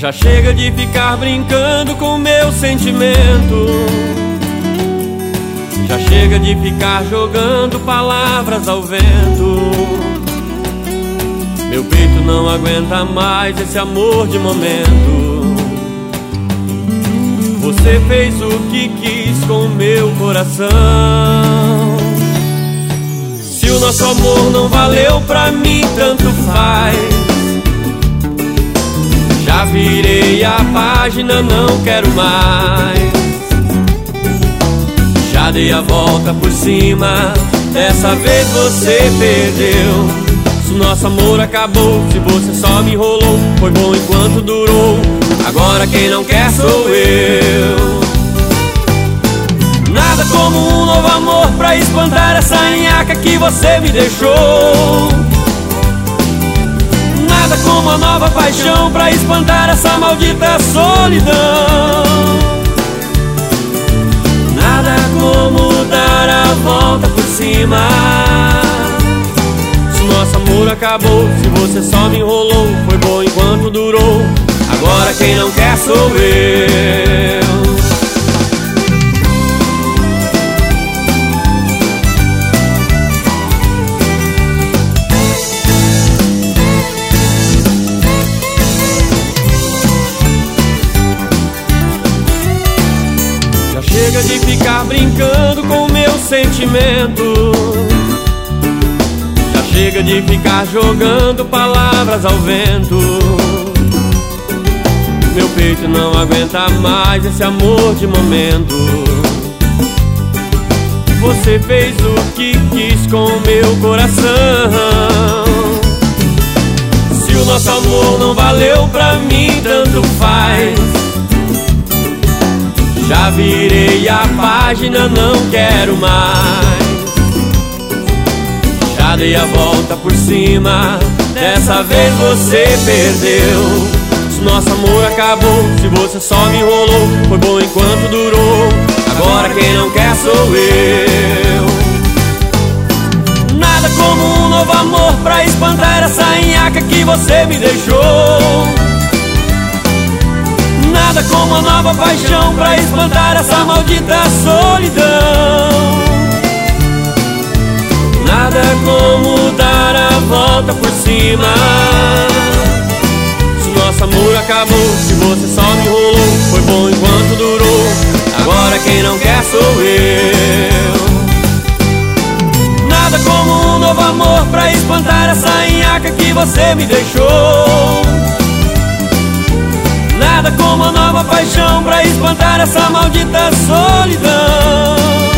Já chega de ficar brincando com meu sentimento. Já chega de ficar jogando palavras ao vento. Meu peito não aguenta mais esse amor de momento. Você fez o que quis com o meu coração. Se o nosso amor não valeu, pra mim tanto faz. Já virei a página, não quero mais. Já dei a volta por cima, dessa vez você perdeu. Se o nosso amor acabou, se você só me enrolou, foi bom enquanto durou. Agora quem não quer sou eu. Nada como um novo amor pra espantar essa nhaca que você me deixou. Nada como uma nova paixão pra espantar essa maldita solidão. Nada como dar a volta por cima. Se o nosso amor acabou, se você só me enrolou, foi bom enquanto durou. Agora quem não quer sou eu. Já chega de ficar brincando com o meu sentimento. Já chega de ficar jogando palavras ao vento. Meu peito não aguenta mais esse amor de momento. Você fez o que quis com o meu coração. Se o nosso amor não valeu, pra mim tanto faz. Já virei a página, não quero mais. Já dei a volta por cima, dessa vez você perdeu. Nosso amor acabou, se você só me enrolou, foi bom enquanto durou. Agora quem não quer sou eu. Nada como um novo amor pra espantar essa nhaca que você me deixou. Nada como uma nova paixão pra espantar essa maldita solidão. Nada como dar a volta por cima. Nosso amor acabou, se você só me enrolou, foi bom enquanto durou. Agora quem não quer sou eu. Nada como um novo amor pra espantar essa nhaca que você me deixou. Nada como uma nova paixão pra espantar essa maldita solidão.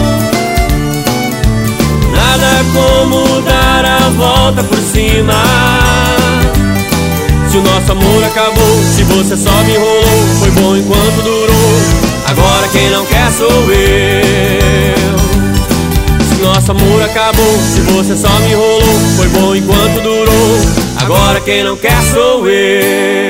Nada como dar a volta por cima. Se o nosso amor acabou, se você só me enrolou, foi bom enquanto durou. Agora quem não quer sou eu. Se o nosso amor acabou, se você só me enrolou, foi bom enquanto durou. Agora quem não quer sou eu.